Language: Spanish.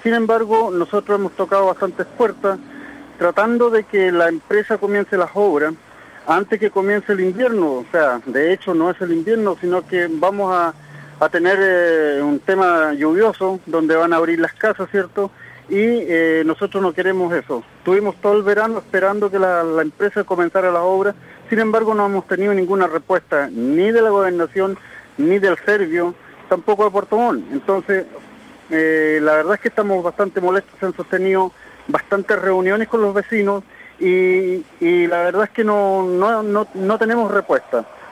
Sin embargo, nosotros hemos tocado bastantes puertas tratando de que la empresa comience las obras antes que comience el invierno. O sea, de hecho no es el invierno, sino que vamos a tener un tema lluvioso donde van a abrir las casas, ¿cierto? Y nosotros no queremos eso. Tuvimos todo el verano esperando que la empresa comenzara las obras. Sin embargo, no hemos tenido ninguna respuesta ni de la gobernación, ni del Servio, tampoco de Puerto Montt. Entonces, la verdad es que estamos bastante molestos. Se han sostenido bastantes reuniones con los vecinos y la verdad es que no tenemos respuesta.